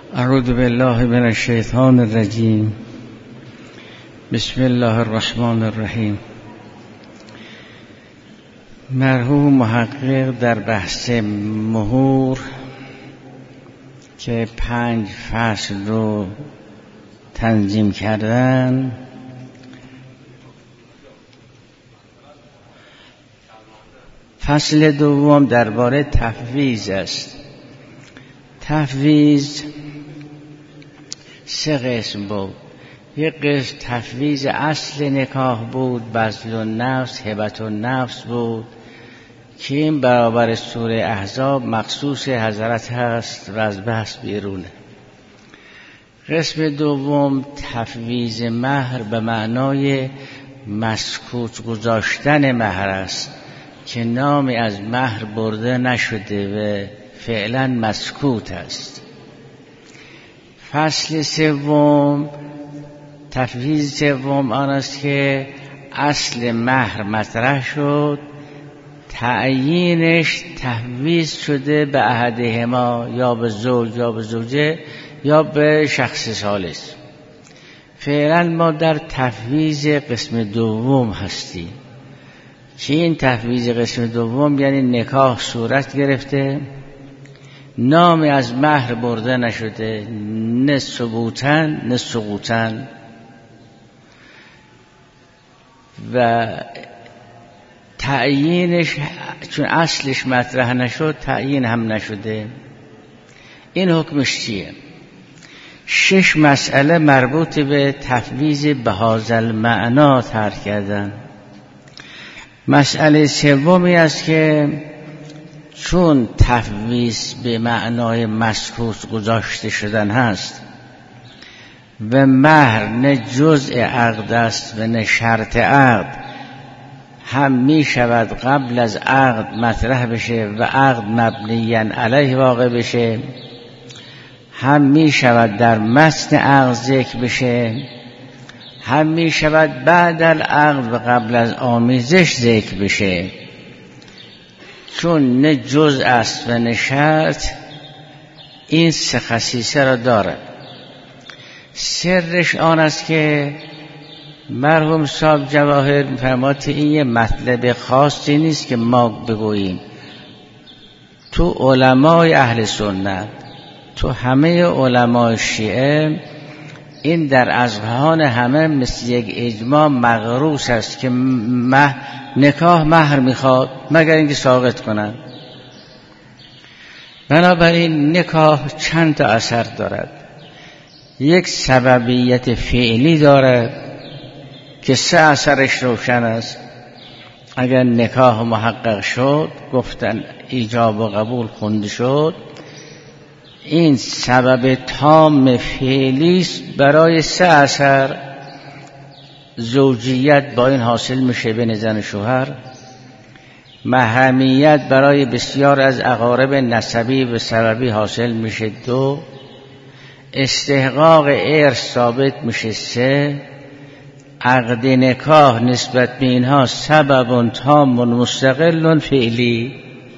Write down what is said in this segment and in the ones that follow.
اعوذ بالله من الشیطان الرجیم. بسم الله الرحمن الرحیم. مرحوم محقق در بحث مهور که 5 فصل رو تنظیم کردن، فصل دوم درباره تفویض است. تفویض 3 قسم بود. یک قسم تفویض اصل نکاح بود، بذل النفس، هبت النفس بود که این برابر سوره احزاب مخصوص حضرت هست و از بحث بیرونه. قسم دوم تفویض مهر به معنای مسکوت گذاشتن مهر است که نامی از مهر برده نشده و فعلا مسکوت است. فصل سوم تفویض سوم آن است که اصل مهر مطرح شد، تعیینش تفویض شده به احدهما، یا به زوج یا به زوجه یا به شخص ثالث. فعلا ما در تفویض قسم دوم هستیم که این تفویض قسم دوم یعنی نکاح صورت گرفته، نامی از مهر برده نشده، نه ثبوتن نه سقوطن، و تعیینش چون اصلش مطرح نشد تعیین هم نشده. این حکمش چیه؟ 6 مسئله مربوط به تفویض بهذا المعنا طرح کردن. مسئله سومی است که چون تفویض به معنای مسکوت گذاشته شدن هست و مهر نه جزء عقد است و نه شرط عقد، هم می شود قبل از عقد مطرح بشه و عقد مبنیاً علیه واقع بشه، هم می شود در متن عقد ذکر بشه، هم می شود بعد العقد و قبل از آمیزش ذکر بشه. چون نه جزء است و نه شرط، این 3 خصیصه را دارد. سرش آن است که مرحوم صاحب جواهر می‌فرماد این یه مطلب خاصی نیست که ما بگوییم. تو علمای اهل سنت، تو همه علمای شیعه، این در اذهان همه مثل یک اجماع مغروس است که نکاح مهر میخواد مگر اینکه ساقط کنن. بنابراین نکاح چند تا اثر دارد. یک سببیت فعلی دارد که 3 اثرش روشن است. اگر نکاح محقق شد، گفتن ایجاب و قبول خونده شد، این سبب تام فعلی است برای 3 اثر. زوجیت با این حاصل میشه بین زن و شوهر، محرمیت برای بسیار از اقارب نسبی و سببی حاصل میشه 2، استحقاق ارث ثابت میشه 3، عقد نکاح نسبت به اینها سبب تام مستقل فعلی.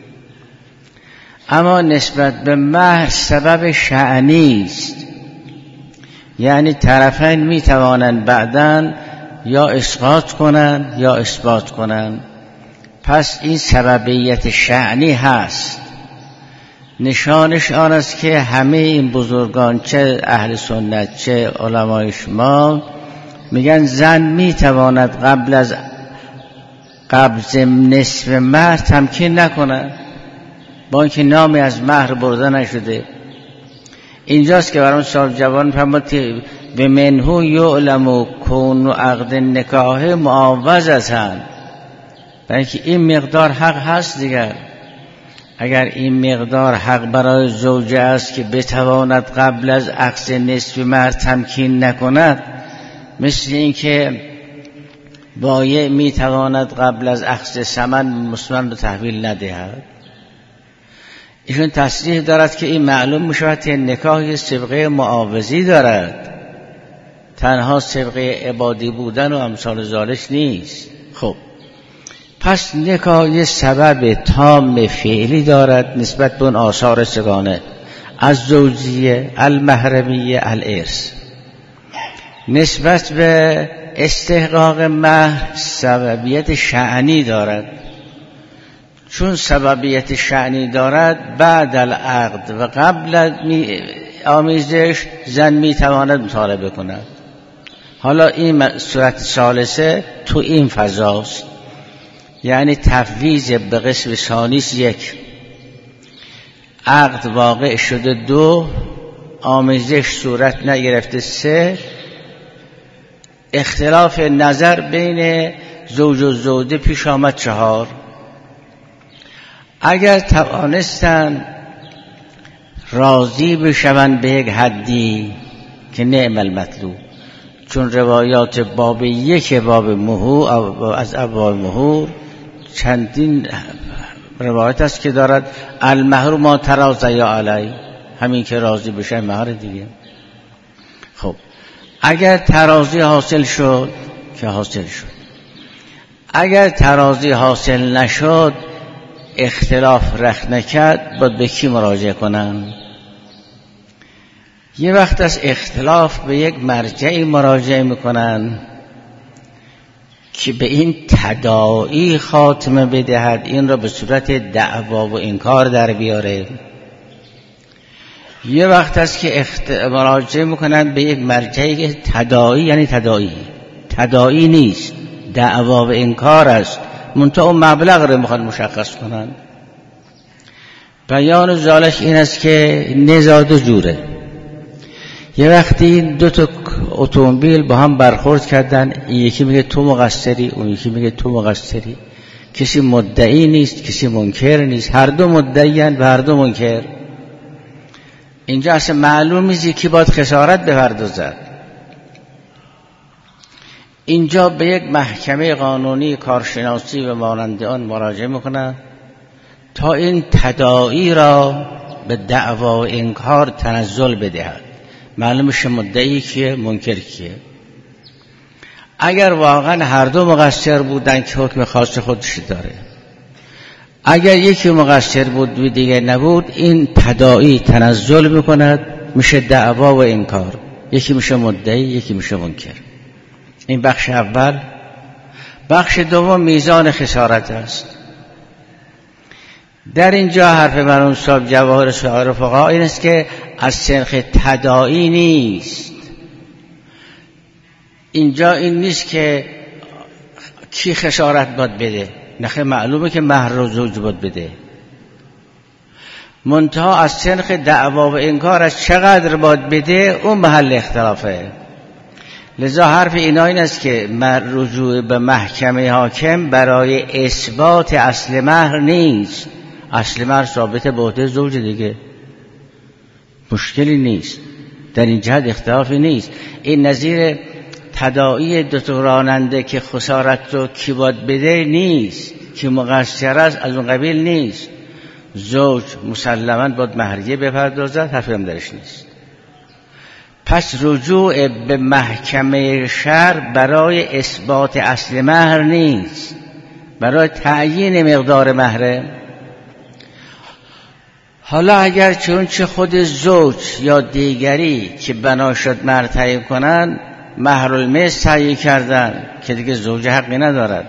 اما نسبت به مهر سبب شأنی است، یعنی طرفین میتوانند بعداً یا اسقاط کنند یا اثبات کنند. پس این سببیت شأنی هست. نشانش آن است که همه این بزرگان، چه اهل سنت چه علمای شما، میگن زن میتواند قبل از قبض نصف مهر تمکین نکند با اینکه نامی از مهر برده نشده. اینجاست که برام صاحب جوان فرمود به منهو یعلم کون و عقد نکاح معاوضتن، برای اینکه این مقدار حق هست دیگر. اگر این مقدار حق برای زوجه است که بتواند قبل از عقد نصف مهر تمکین نکند، مثل اینکه بایع میتواند قبل از عقد ثمن مسلمان رو تحویل ندهد. ایشون تصریح دارد که این معلوم میشود که نکاح سبقه معاوضی دارد، تنها سبقه عبادی بودن و امثال ذالک نیست. خب پس نکاح سبب تام فعلی دارد نسبت به اون آثار سگانه. از زوجیه، المحرمیه، الارث. نسبت به استحقاق مهر سببیت شأنی دارد. چون سببیت شأنی دارد، بعد العقد و قبل آمیزش زن میتواند مطالبه کند. حالا این صورت ثالثه تو این فضاست، یعنی تفویض به قسم ثانیس 1، عقد واقع شده 2، آمیزش صورت نگرفته 3، اختلاف نظر بین زوج و زوجه پیش آمد 4. اگر توانستن راضی بشوند به یک حدی که نعم المطلوب، چون روایات باب 1 باب مهور از ابواب مهور چندین روایت است که دارد المهر ما تراضی علی، همین که راضی بشه مهر دیگه. خب اگر تراضی حاصل شد که حاصل شد، اگر تراضی حاصل نشد، اختلاف رخ نکرد، باید به کی مراجعه کنن؟ یه وقت از اختلاف به یک مرجعی مراجعه میکنن که به این تداعی خاتمه بدهد، این را به صورت دعوا و انکار در بیاره. یه وقت است که مراجعه میکنن به یک مرجعی که تداعی، یعنی تداعی نیست، دعوا و انکار است، منتها اون مبلغ رو میخوان مشخص کنن. بیان ذالک این است که نزاع دو جوره. یه وقتی 2 تا اتومبیل با هم برخورد کردن، این یکی میگه تو مقصری، اون یکی میگه تو مقصری، کسی مدعی نیست، کسی منکر نیست، هر دو مدعیان و هر دو منکر. اینجا اصلا معلوم نیست کی باید خسارت بپردازد. اینجا به یک محکمه قانونی کارشناسی و مانند آن مراجعه میکنن تا این تداعی را به دعوا و انکار تنزل بدهد، معلوم شه مدعی کیه، منکر کیه. اگر واقعا هر دو مقصر بودن که حکم خاص خودش داره، اگر یکی مقصر بود و دیگه نبود، این تداعی تنزل میکند، میشه دعوا و انکار، یکی میشه مدعی، یکی میشه منکر. این بخش اول. بخش دوم میزان خسارت است. در اینجا حرف مرحوم صاحب جواهر شعار فقها این است که از سنخ تداعی نیست. اینجا این نیست که کی خسارت باید بده، نخه معلومه که مهر رو زوج باید بده، منتها از سنخ دعوا و انکار از چقدر باید بده اون محل اختلافه. لذا حرف اینا این است که رجوع به محکمه حاکم برای اثبات اصل مهر نیست. اصل مهر ثابت به عهده زوج دیگه، مشکلی نیست، در این جهت اختلافی نیست. این نظیر تداعی 2 تا راننده که خسارت رو کی باید بده نیست، کی مقصر است از اون قبیل نیست. زوج مسلماً باید مهریه بپردازد، حرفی هم درش نیست. پس رجوع به محکمه شرع برای اثبات اصل مهر نیست، برای تعیین مقدار مهره. حالا اگر چه خود زوج یا دیگری که بنا شد مهر تعیین کنن، مهر المثل تعیین کردن که دیگه زوج حقی ندارد.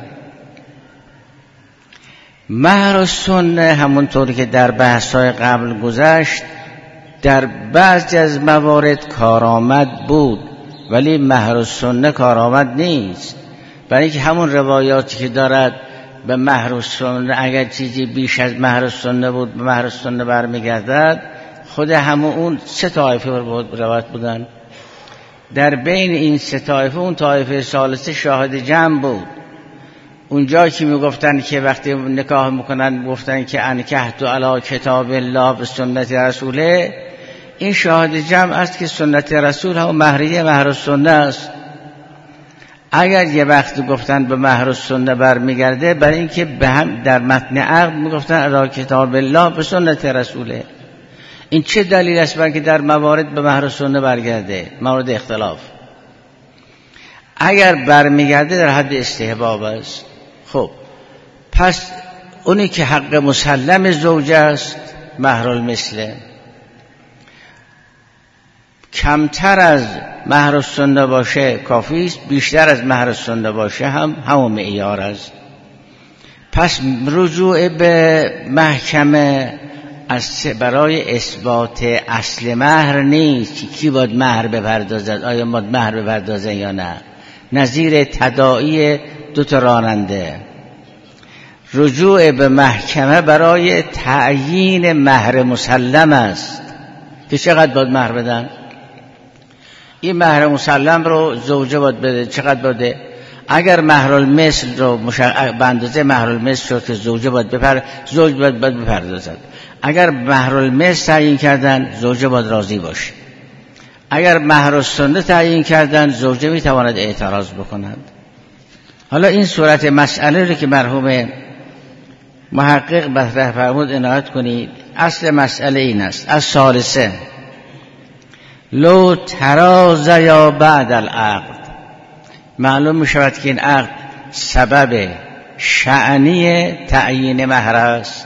مهر السنه همونطوری که در بحث‌های قبل گذشت در بعضی از موارد کارآمد بود، ولی مهر السنه کارآمد نیست، برای اینکه همون روایاتی که دارد به مهر السنه اگر چیزی بیش از مهر السنه بود به مهر السنه برمیگردد، خود همون اون 3 طایفه روایت بودن. در بین این 3 طایفه اون طایفه ثالثه شاهد جمع بود. اونجا که میگفتن که وقتی نکاح میکنن گفتن که انکحت علی کتاب الله و سنت رسوله، این شاهد جمع است که سنت رسول هم مهریه مهر السنه است. اگر یه وقت گفتن به مهر السنه برمیگرده، برای اینکه به هم در متن عقد میگفتن علی کتاب الله و سنت رسوله. این چه دلیل است برای که در موارد به مهر السنه برگرده؟ مورد اختلاف. اگر برمیگرده در حد استحباب است. خب پس اونی که حق مسلم زوج است مهر المثله، کمتر از مهر السنه باشه کافی است، بیشتر از مهر السنه باشه هم همون معیار است. پس رجوع به محکمه برای اثبات اصل مهر نیست که کی باید مهر بپردازد، آیا باید مهر بپردازه یا نه، نظیر تداعی دو تا راننده. رجوع به محکمه برای تعیین مهر مسلم است که چقدر باید مهر بدن. این مهر مسلم رو زوجه باید بده، چقدر بده؟ اگر مهر المثل رو به اندازه مهر المثل شد که زوجه باید بپردازد. اگر مهر المثل تعیین کردن زوجه باید راضی باشه. اگر مهر السنه تعیین کردن زوجه میتواند اعتراض بکند. حالا این صورت مسئله رو که مرحوم محقق مطرح فرمود عنایت کنید. اصل مسئله این است: از ثالثه لو تراضیا بعد العقد. معلوم می شود که این عقد سبب شأنی تعیین مهر است.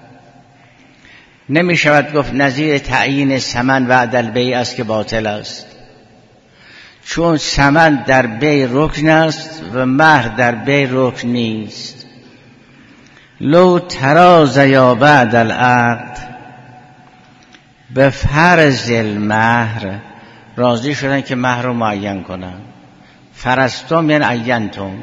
نمی شود گفت نظیر تعیین ثمن بعد البیع است که باطل است، چون ثمن در بیع رکن است و مهر در بیع رکن نیست. لو تراضیا بعد العقد، به فرض المهر راضی شدن که مهر رو معین کنن. فرضتم یعنی عینتم،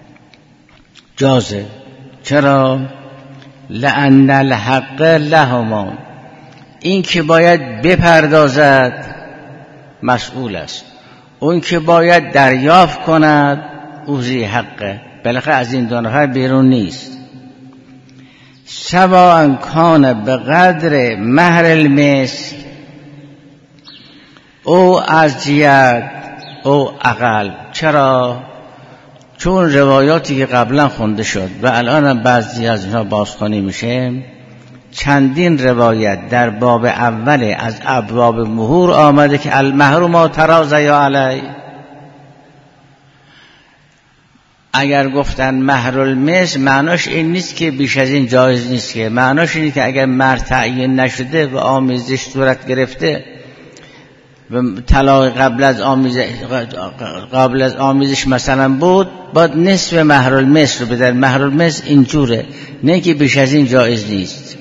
جازه. چرا؟ لأن الحق لهما، این که باید بپردازد مسئول است، اون که باید دریافت کند او ذی حقه، بالاخره از این دو نفر بیرون نیست. سواء کان به قدر مهر المثل او ازید او اقل. چرا؟ چون روایاتی که قبلا خونده شد و الان هم بعضی از اینها بازخوانی میشه، چندین روایت در باب اول از ابواب مهور آمده که المهر ما تراضیا علی. اگر گفتن مهر المثل معناش این نیست که بیش از این جایز نیست، که معناش اینه که اگر مهر تعیین نشده و آمیزش صورت گرفته و طلاق قبل از آمیزش مثلا بود، باید نصف مهر المثل رو بدن. مهر المثل اینجوره، نه که بیش از این جایز نیست.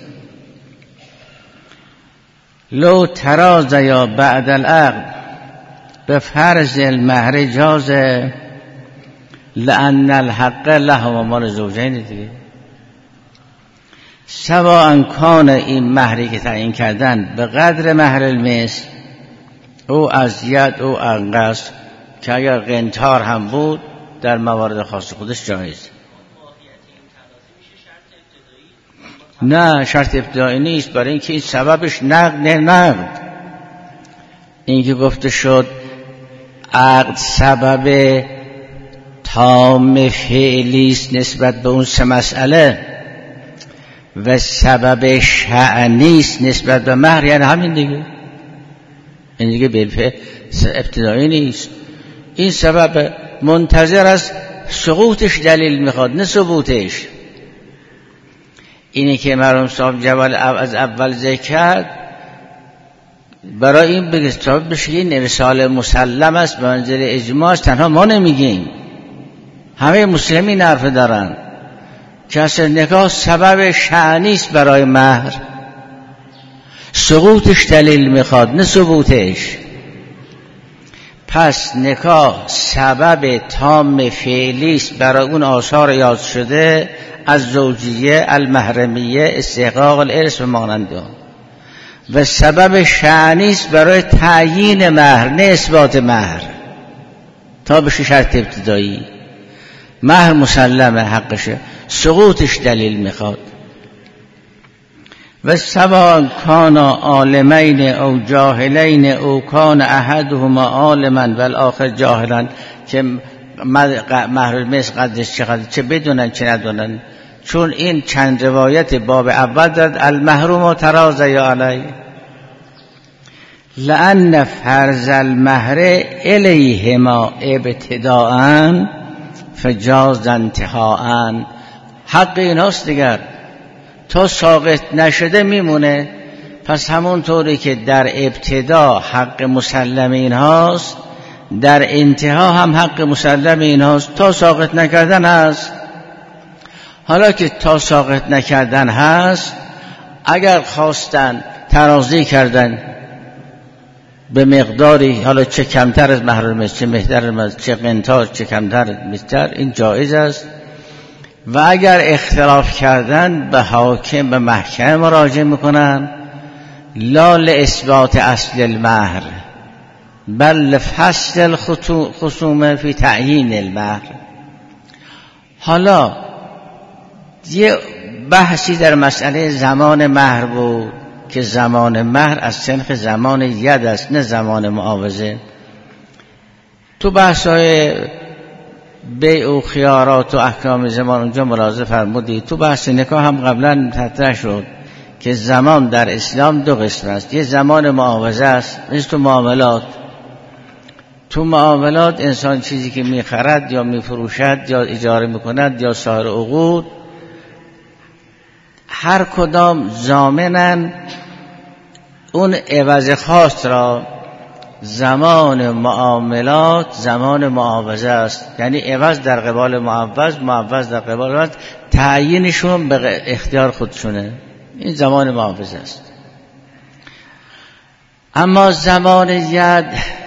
لو تراضیا بعد العقد به فرض المهر جاز، لأن الحق لهما، مال زوجین دیگه. سواء کان، این مهری که تعیین کردن به قدر مهر المثل او ازید او انقص، که اگر قنطار هم بود در موارد خاص خودش جایز. نه، شرط ابتدایی نیست، برای اینکه این سببش نقد. این که گفته شد عقد سبب تام فعلی است نسبت به اون سه مسئله و سبب شأنی است نسبت به مهر، یعنی همین دیگه. این دیگه بالفعل ابتدایی نیست. این سبب منتظر از سقوطش دلیل میخواد، نه ثبوتش. اینی که مرحوم صاحب جوال از اول ذکر کرد، برای این بگه ثابت بشه این ارسال مسلم است، به منزل اجماع است. تنها ما نمیگیم، همه مسلمین حرف دارن که اصل نکاح سبب شأنی است برای مهر، سقوطش دلیل میخواد نه ثبوتش. پس نکاح سبب تام فعلی است برای اون آثار یاد شده از زوجیه، المحرمیه، استحقاق الارث و ماننده، و سبب شأنی است برای تعیین مهر نه اثبات مهر تا بشه شرط ابتدایی. مهر مسلمه حقشه، سقوطش دلیل میخواد. و سواء کان عالمین او جاهلین او کان احدهما عالما و الاخر جاهلا، که مهر المثل قدرش چقدر، چه بدونن چه ندونن. چون این چند روایت باب اول داد المهر تراضیا علی، لأن فرض المهر الیهما ابتداءً فجاز انتهاءً. حق ایناست دیگر، تا ساقط نشده میمونه. پس همون طوری که در ابتدا حق مسلم این هاست، در انتها هم حق مسلم این هاست. تا ساقط نکردن هست. حالا که تا ساقط نکردن هست، اگر خواستن ترازی کردن به مقداری، حالا چه کمتر از مهر المثل، چه مهتر از، چه قنطار، چه کمتر مهتر، این جایز است. و اگر اختلاف کردن به حاکم، به محکمه مراجعه میکنن، لا لاثبات اصل المهر بل لفصل الخصومه فی تعیین المهر. حالا یه بحثی در مسئله زمان مهر بود که زمان مهر از سنخ زمان ید است، نه زمان معاوضه. تو بحث‌های بیع و خیارات و احکام زمان اونجا ملاحظه فرمودید. تو بحث نکاح هم قبلا مطرح شد که زمان در اسلام دو قسم است. یه زمان معاوضه است، مثل تو معاملات. تو معاملات انسان چیزی که میخرد یا میفروشد یا اجاره میکند یا سایر عقود، هر کدام ضامنن اون عوض خاص را. زمان معاملات زمان معاوضه است، یعنی عوض در قبال معوض، معوض در قبال عوض، تعیینشون به اختیار خودشونه. این زمان معاوضه است. اما زمان ید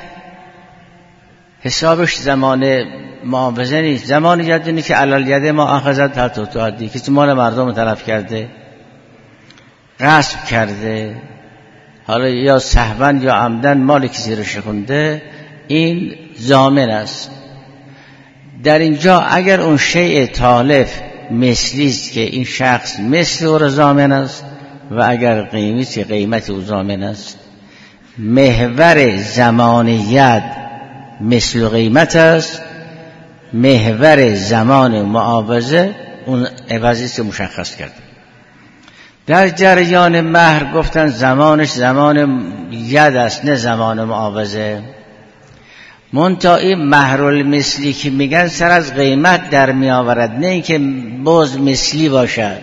حسابش زمان معاوضه نیست. زمان ید اینه که علال ید ما اخذت حتی تعدی، کسی مال مردم تلف کرده، غصب کرده، حالا یا سهوا یا عمدن مال کسی رو شکنده، این ضامن است. در اینجا اگر اون شیء تالف مثلی است که این شخص مثل او را ضامن است، و اگر قیمتی که قیمت او ضامن است. محور زمان ید مثل قیمت است، محور زمان معاوضه اون عوضی که مشخص کرده. در جریان مهر گفتن زمانش زمان ید است، نه زمان معاوضه. منتها این مهر المثلی که میگن سر از قیمت در می آورد، نه اینکه باز مثلی باشد.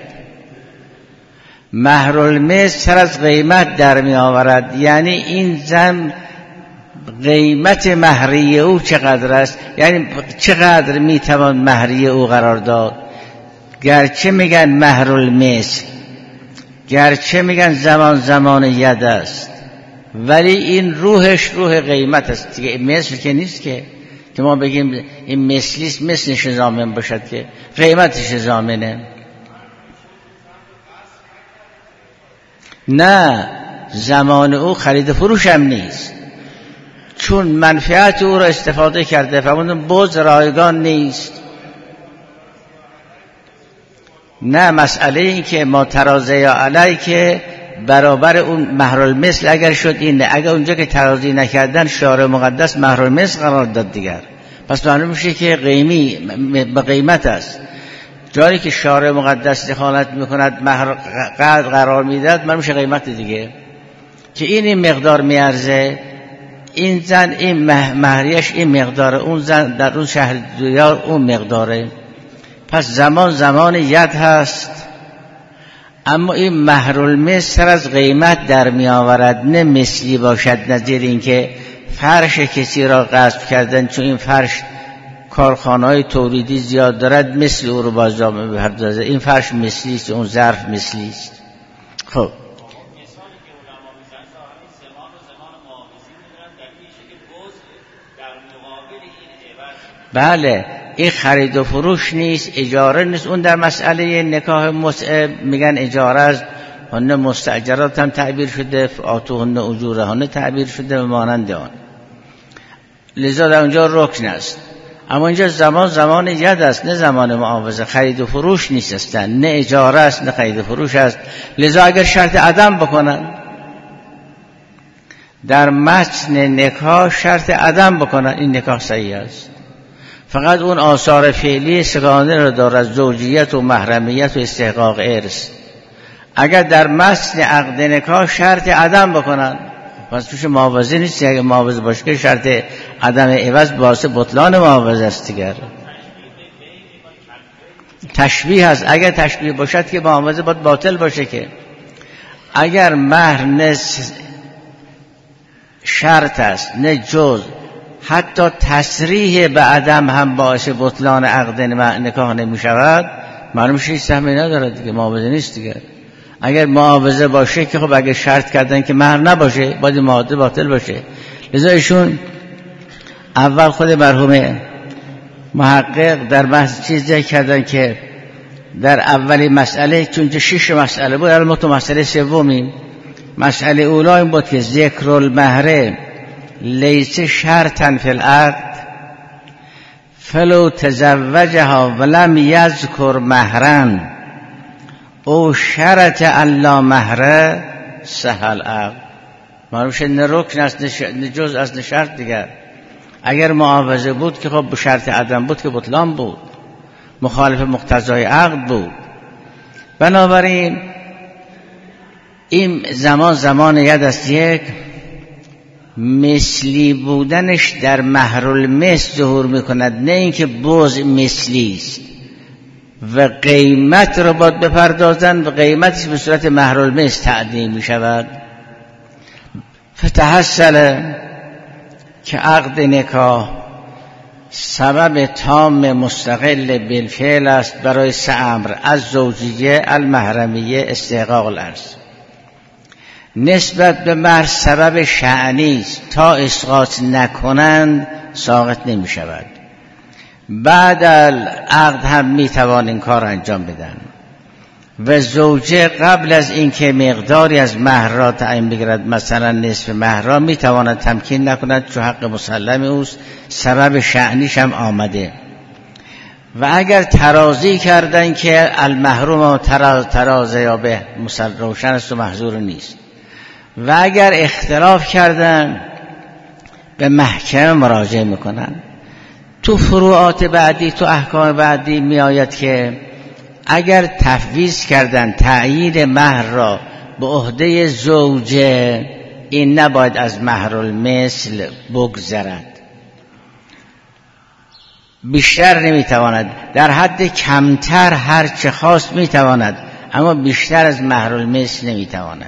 مهر المثل سر از قیمت در می آورد، یعنی این زن قیمت مهری او چقدر است، یعنی چقدر میتوان مهری او قرار داد. گرچه میگن مهر المثل، گرچه میگن زمان ید است، ولی این روحش روح قیمت است دیگه. مثل که نیست که ما بگیم این مثلیست، مثلش ضامن باشد، که قیمتش ضامنه. نه، زمان او خرید فروش هم نیست، چون منفعت او را استفاده کرده، فرمودن باز رایگان نیست. نه، مسئله این که ما ترازه یا علی که برابر اون مهر المثل اگر شد اینه، اگر اونجا که ترازی نکردن شارع مقدس مهر المثل قرار داد دیگر، پس معلوم میشه که قیمی به قیمت است. جایی که شارع مقدس دخالت میکند مهر قدر قرار میداد، معلوم میشه قیمت دیگه، که این مقدار میارزه، این زن این مهریش این مقداره، اون زن در اون شهر دیار اون مقداره. پس زمان ید هست. اما این مهر المثل سر از قیمت در می آورد، نه مثلی باشد، نظیر این که فرش کسی را غصب کردن، چون این فرش کارخانه‌های تولیدی زیاد دارد، مثل او رو باز جامعه بپردازه. این فرش مثلی است، اون ظرف مثلی است. خب بله، این خرید و فروش نیست، اجاره نیست. اون در مسئله نکاح متعه میگن اجاره است، هن مستاجرات هم تعبیر شده، آتوهن اجورهن تعبیر شده و مانند آن، لذا در اونجا رکن است. اما اینجا زمان ید است، نه زمان معاوضه. خرید و فروش نیست اصلا، نه اجاره است نه خرید و فروش است. لذا اگر شرط عدم بکنن در متن نکاح، شرط عدم بکنن، این نکاح صحیح است. فقط اون آثار فعلی سگانه را دارد، زوجیت و محرمیت و استحقاق ارث. اگر در متن عقد نکاح شرط عدم بکنن، پس توش معاوضه نیست. اگر معاوضه باشه که شرط عدم عوض باعث بطلان معاوضه است دیگر. تشبیه هست، اگر تشبیه باشد که معاوضه باید باطل باشه. که اگر مهر نه شرط است نه جز، حتی تصریح به عدم هم باعث بطلان عقد نکاح نمی شود، معلوم هیچ سهمی نداره دیگه، معاوضه نیست دیگه. اگر معاوضه باشه که خب اگر شرط کردن که مهر نباشه باید معاوضه باطل باشه. لذا ایشون اول خود مرحوم محقق در بحث چیز ذکر کردن که در اولی مسئله، چون 6 مسئله بود، الان ما تو مسئله سومی، مسئله اولا این بود که ذکر المهر لیس شرطا فی العقد فلو تزوجها ولم یذکر مهرا او شرط الا مهر صح العقد. معلومه نه رکن است نه جز است نه شرط دیگر. اگر معاوضه بود که خب به شرط عدم بود که بطلان بود، مخالف مقتضای عقد بود. بنابراین این زمان ید است، یک مثلی بودنش در مهر المثل ظهور میکند، نه اینکه بوز مثلی است و قیمت رو باید بپردازن و قیمتش به صورت مهر المثل تعدیل میشود. فتحصل که عقد نکاح سبب تام مستقل بالفعل است برای 3 امر: از زوجیه، المحرمیه، استحقاق الارث. نسبت به مهر سبب شأنی است، تا اسقاط نکنند ساقط نمی شود. بعد العقد هم می توان این کار انجام بدن و زوجه قبل از اینکه مقداری از مهر را تعیین بگیرد، مثلا نصف مهر را، می تواند تمکین نکند چون حق مسلم اوست، سبب شأنیش هم آمده. و اگر ترازی کردن که المحروم ترازه یا به روشن است و محظور نیست، و اگر اختلاف کردن به محکمه مراجعه میکنن. تو فروعات بعدی، تو احکام بعدی می آید که اگر تفویض کردن تعیین مهر را به عهده زوجه، این نباید از مهر المثل بگذرد، بیشتر نمیتواند، در حد کمتر هر چه خواست میتواند، اما بیشتر از مهر المثل نمیتواند.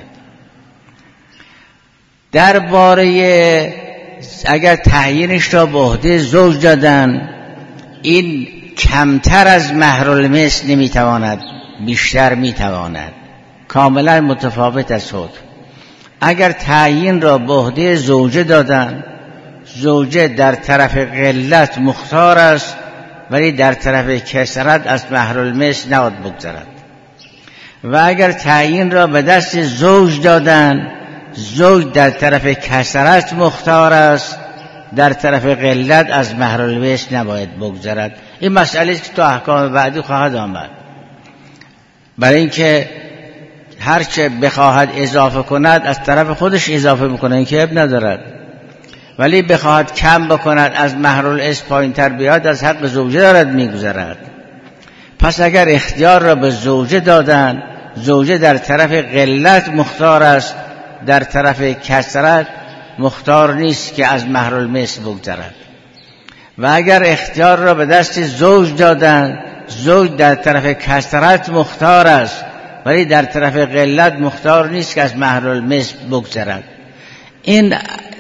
درباره اگر تعیینش را به عهده زوج دادن، این کمتر از مهر المثل نمیتواند، بیشتر میتواند، کاملا متفاوت از حکم. اگر تعیین را به عهده زوجه دادن، زوجه در طرف قلت مختار است، ولی در طرف کثرت از مهر المثل نباید بگذرد. و اگر تعیین را به دست زوج دادن، زوج در طرف کثرت مختار است، در طرف قلت از مهر المثل نباید بگذرد. این مسئله است که تو احکام بعدی خواهد آمد. برای اینکه هرچه بخواهد اضافه کند از طرف خودش اضافه میکنه، این که اب ندارد، ولی بخواهد کم بکند از مهر المثل پایین‌تر بیاد، از حق زوجه دارد میگذرد. پس اگر اختیار را به زوجه دادن، زوجه در طرف قلت مختار است، در طرف کثرت مختار نیست که از مهر المثل بگذرد. و اگر اختیار را به دست زوج دادن، زوج در طرف کثرت مختار است، ولی در طرف قلت مختار نیست که از مهر المثل بگذرد. این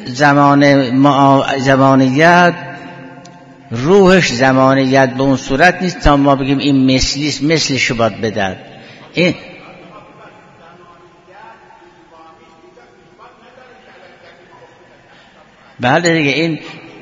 زمانیت روحش زمانیت به اون صورت نیست تا ما بگیم این مثلیست، مثلش باید بدد. این بله دیگه، این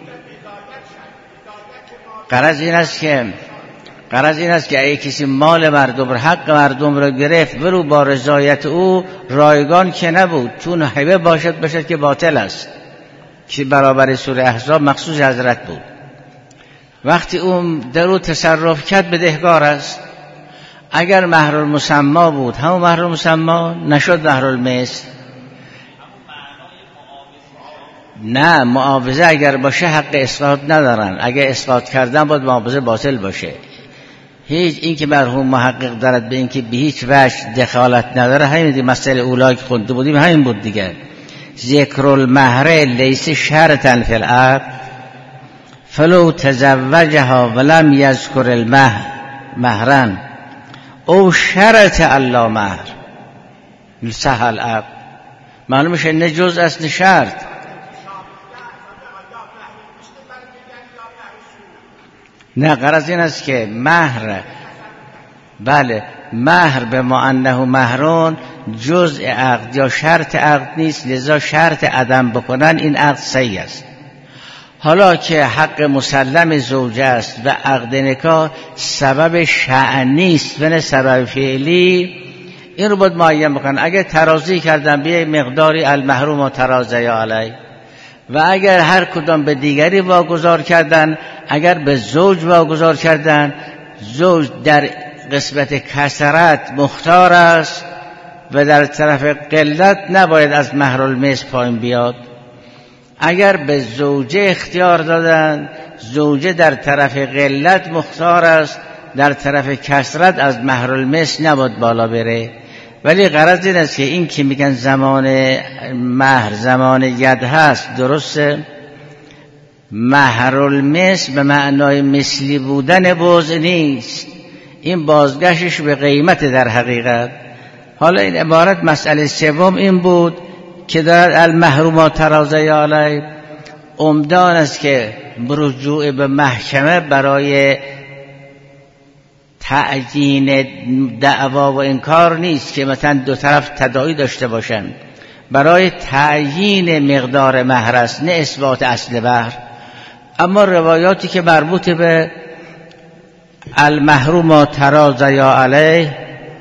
غرض این است که اگه کسی مال مردم را، حق مردم را گرفت ولو با رضایت او، رایگان که نبود، چون هبه باشد که باطل است، که برابر سوره احزاب مخصوص حضرت بود. وقتی اون در او تصرف کرد بدهکار است. اگر مهر المسما بود، همون مهر المسما نشد مهر المثل. نه، معاوضه اگر باشه حق اسقاط ندارن، اگر اسقاط کردن باید معاوضه باطل باشه. هیچ این که مرحوم محقق دارد به این که به هیچ وجه دخالت نداره، همین دیگه مسئله اولایی که خونده بودیم همین بود دیگه. ذکر المهر لیس شرطا فی العقد فلو تزوجها ولم یذکر المهر مهرا او شرط الا مهر. سهل عقد معلوم میشه نه جز است نه شرط. نه غرض این است که مهر، بله مهر به ما انه مهرون جزء عقد یا شرط عقد نیست، لذا شرط عدم بکنن این عقد صحیح است. حالا که حق مسلم زوجه است و عقد نکاح سبب شأنی است و نه سبب فعلی، این رو باید معین بکنن. اگر ترازی کردن بیای مقداری المحروم و ترازی علی، و اگر هر کدام به دیگری واگذار کردن، اگر به زوج واگذار کردن، زوج در قسمت کثرت مختار است و در طرف قلت نباید از مهر المثل پایین بیاد. اگر به زوجه اختیار دادن، زوجه در طرف قلت مختار است، در طرف کثرت از مهر المثل نباید بالا بره. ولی غرض این است که این که میگن زمان مهر زمان ید هست، درسته؟ مهر المثل به معنای مثلی بودن باز نیست، این بازگشتش به قیمت در حقیقت. حالا این عبارت مسئله سوم این بود که در المحرومات ترازی علی عمدان است که رجوع به محکمه برای تعیین دعوا و انکار نیست که مثلا دو طرف تداعی داشته باشن، برای تعیین مقدار مهر است، نه اثبات اصل مهر. اما روایاتی که مربوط به المحروم ترازی علیه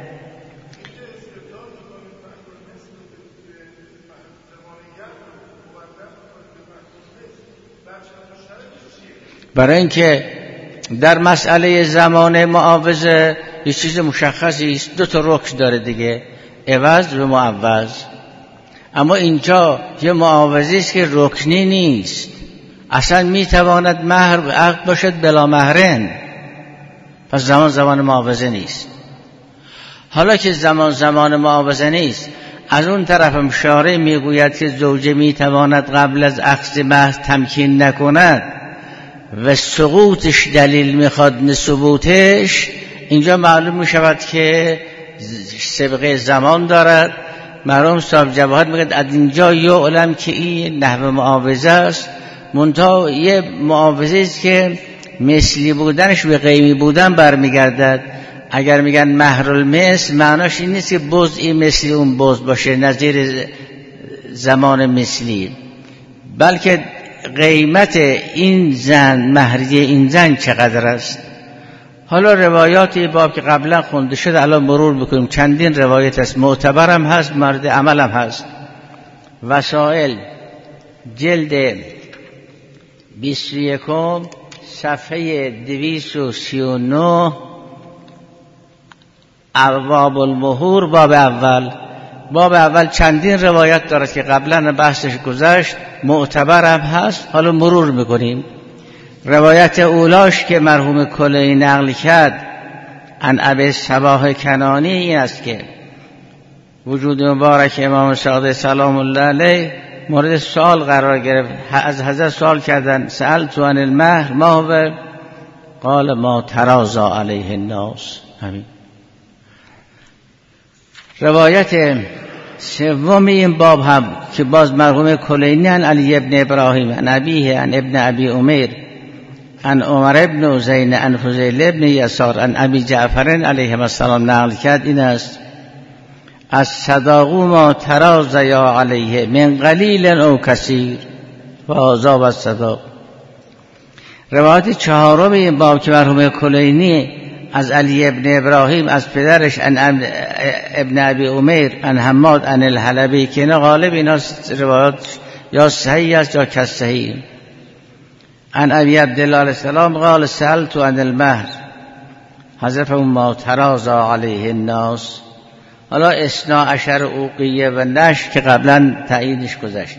برای اینکه در مسئله زمان معاوضه یه چیز مشخصی است، دو تا رکن داره دیگه، عوض و معوض. اما اینجا یه معاوضه است که رکنی نیست، اصلا میتواند مهر و عقد باشد بلا مهرن، پس زمان معاوضه نیست. حالا که زمان معاوضه نیست، از اون طرف هم شارع میگوید که زوجه میتواند قبل از اخذ مهر تمکین نکند و سقوطش دلیل میخواد نه ثبوتش، اینجا معلوم میشود که سابقه زمان دارد. مرحوم صاحب جواهر میگه از اینجا یعلم که این نحو معاوضه است، منتها یه معاوضه است که مثلی بودنش به غیمی بودن برمیگردد. اگر میگن مهر المثل معناش این نیست که بزئی مثلی اون بز باشه نظیر زمان مثلی، بلکه قیمت این زن، مهریه این زن چقدر است. حالا روایاتی باب که قبلا خونده شده الان مرور بکنیم، چندین روایت است، معتبرم هست، مورد عملم هست. وسائل جلد 21 صفحه 239 ابواب المهور باب اول چندین روایت دارد که قبلا بحثش گذشت، معتبرم هست، حالا مرور میکنیم. روایت اولاش که مرحوم کلینی نقل کرد عن ابی صباح کنانی این است که وجود مبارک امام صادق سلام الله علیه مورد سوال قرار گرفت. از حضرت سوال کردن سألت عن المهر ما هو؟ قال ما ترازا علیه الناس. همین روایت سوم این باب هم که باز مرحوم کلینی عن علی ابن ابراهیم عن ابیه عن ابن ابی امیر عن عمر ابن زین عن فضیل ابن یسار عن ابی جعفر علیه السلام نقل کرد این است: از صداقو ما ترازی علیه من قلیل او کثیر و آزاب از صداق. روایت چهارم این باب که مرحوم کلینی از علی ابن ابراهیم از پدرش عن ابن ابی امیر عن حماد عن الحلبی که نه غالب اینا روایات یا صحیح است یا کس صحیح. عن ابی عبدالله علیه السلام قال سألت عن المهر حذف ما ترازا علیه الناس. حالا 12 اوقیه و نشر که قبلا تعیینش گذشت.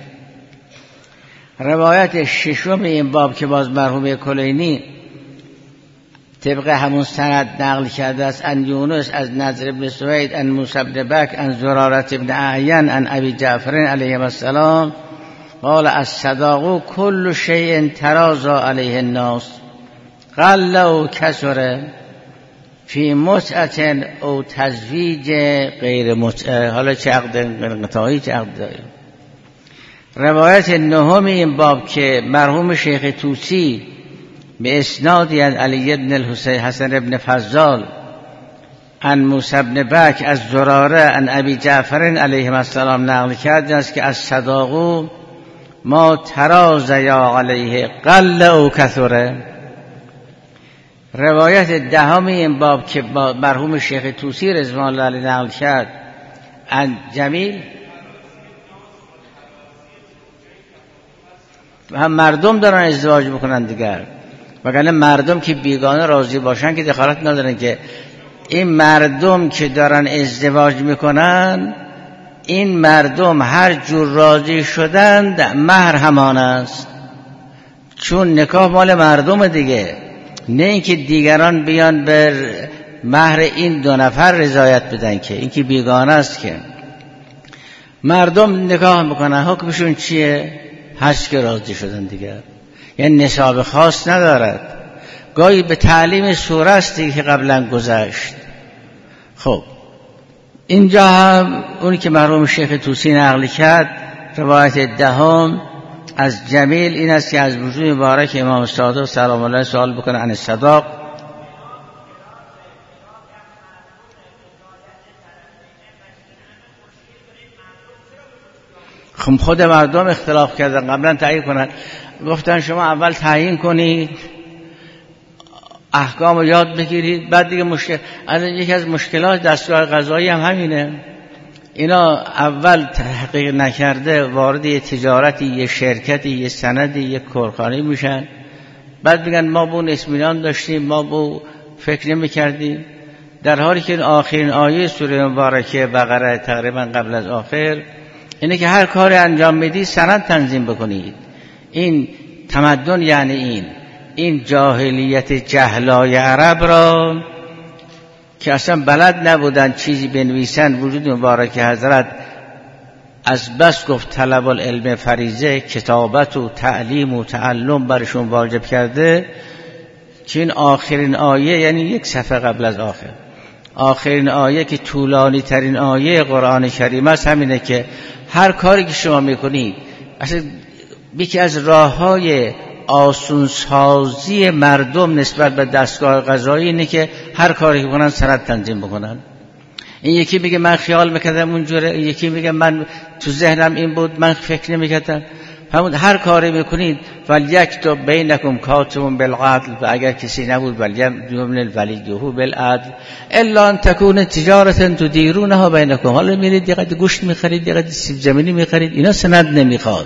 روایت ششم این باب که باز مرحوم کلینی طبق همون سند نقل کرده است عن یونس از نضر بن سوید عن موسی بن بکر عن زرارة بن اعین عن ابی جعفر علیه السلام قال الصداق كل شيء ترازا علیه الناس قل و کثر. فی متعت او تزویج غیر متعه، حالا چه عقد انقطاعی چه عقد دائم. روایت نهم این باب که مرحوم شیخ طوسی به اسنادی از علی بن الحسین حسن بن فضال عن موسی بن بک از زراره عن ابی جعفر علیه السلام نقل کرده است که از صداقو ما تراز یا علیه قل او کثره. روایت دهم این باب که مرحوم شیخ طوسی رضوان الله علیه نقل کرد عن جمیل، هم مردم دارن ازدواج بکنن دیگر، وگرنه مردم که بیگانه راضی باشن که دخالت ندارن، که این مردم که دارن ازدواج میکنن این مردم هر جور راضی شدند مهر همان است، چون نکاح مال مردم دیگه، نه اینکه دیگران بیان بر مهر این دو نفر رضایت بدن، که این که بیگانه است. که مردم نکاح میکنن حکمشون چیه؟ هست که راضی شدن دیگر، یعنی نصاب خاص ندارد. گاهی به تعلیم سوره است که قبلا گذشت. خب اینجا هم اونی که مرحوم شیخ طوسی نقل کرد روایت دهم از جمیل این است که از وجود مبارک امام صادق سلام الله سوال بکنه عن الصداق. خود مردم اختلاف کردن، قبلا تعیین کنن، گفتن شما اول تعیین کنید احکام رو یاد بگیرید بعد دیگه مشکل. الان یکی از مشکلات دستگاه قضایی هم همینه، اینا اول تحقیق نکرده وارد یه تجارتی، یه شرکتی، یه سندی، یه کارخانه میشن، بعد میگن ما بون اطمینان داشتیم، ما بون فکر نمی‌کردیم، در حالی که آخرین آیه سوره مبارکه بقره تقریبا قبل از آخر اینه که هر کاری انجام میدی سند تنظیم بکنید. این تمدن یعنی این جاهلیت جهلای عرب را که اصلا بلد نبودن چیزی بنویسن، وجود مبارک حضرت از بس گفت طلب العلم فریضه، کتابت و تعلیم و تعلم برشون واجب کرده، که این آخرین آیه یعنی یک صفحه قبل از آخرین آیه که طولانی ترین آیه قرآن کریم است همینه که هر کاری که شما میکنید، اصلا یکی از راههای آسونسازی مردم نسبت به دستگاه قضایی اینه که هر کاری که کنن سند تنظیم بکنن. این یکی میگه من خیال میکردم اونجوره، این یکی میگه من تو ذهنم این بود، من فکر نمیکردم. همون هر کاری میکنید ولیکتب بینکم کاتب بالعدل، و اگر کسی نبود ولیمن ولیه بالعدل الا ان تکون تجارت تدیرونها بینکم. حالا میرید یه قد گوشت میخرید، یه قد سیب زمینی میخرید، اینا سند نمیخواد.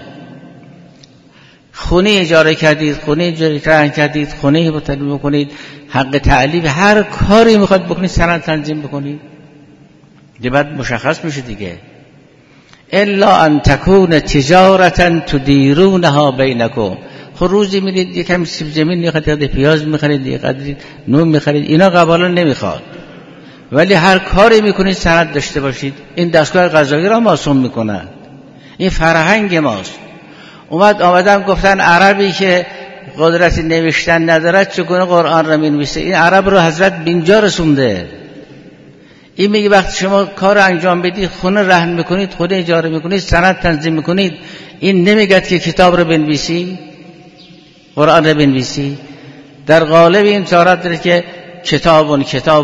خونه اجاره کردید، خونه اجاره کردید، خونه مطالبه بکنید، حق تعلیم، هر کاری میخواد بکنید سند تنظیم بکنید، دیگه بعد مشخص میشه دیگه. الا ان تکون تجارتا تدیرونها بینکم. خب روزی میرید یکم سیب زمین میخرید، پیاز میخرید، یه قدری نون میخرید، اینا قبلا نمیخواد، ولی هر کاری میکنید سند داشته باشید. این دستگاه قضایی را ماسون میکنند، این فرهنگ ماست. آمدن گفتن عربی که قدرت نوشتن ندارد چگونه قرآن را مینویسه؟ این عرب رو حضرت بینجا رسونده. این میگه وقتی شما کار انجام بدید، خونه رهن میکنید، خونه اجاره میکنید، سند تنظیم میکنید، این نمیگد که کتاب رو بنویسی، قرآن رو بنویسی. در قالب این تارت داره که کتابون.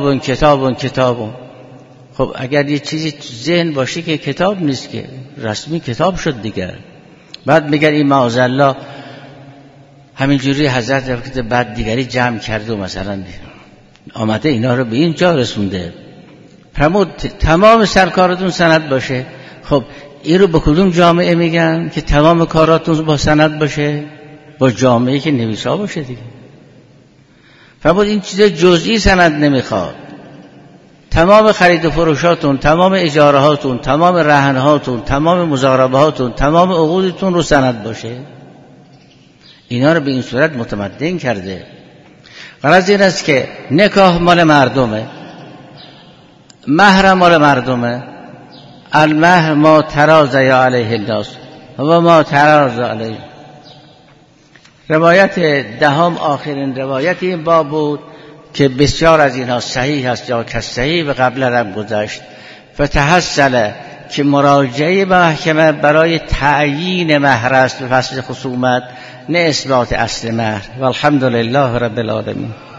خب اگر یه چیزی تو ذهن باشه که کتاب نیست، که رسمی کتاب شد دیگر. بعد میگن این معاذالله همینجوری حضرت بعد دیگری جمع کرده و مثلا آمده اینا رو به این جا رسونده. فرمود تمام سرکارتون سند باشه. خب این رو به کدوم جامعه میگن که تمام کاراتون با سند باشه؟ با جامعه که نویسا باشه دیگه. فرمود این چیز جزئی سند نمیخواد، تمام خرید و فروشاتون، تمام اجاره هاتون، تمام رهن هاتون، تمام مضاربه هاتون، تمام عقودتون رو سند باشه. اینا رو به این صورت متمدن کرده. غرض این است که نکاح مال مردمه، مهر مال مردمه. المهر ما تراض یا علیه الناس و ما تراض علیه. روایت دهم آخرین روایت این باب بود که بسیار از اینها صحیح است یا که صحیح و قبلا هم گذشت. فتحصل که مراجعه به محکمه برای تعیین مهر است به فصل خصومت، نه اثبات اصل مهر. والحمد لله رب العالمین.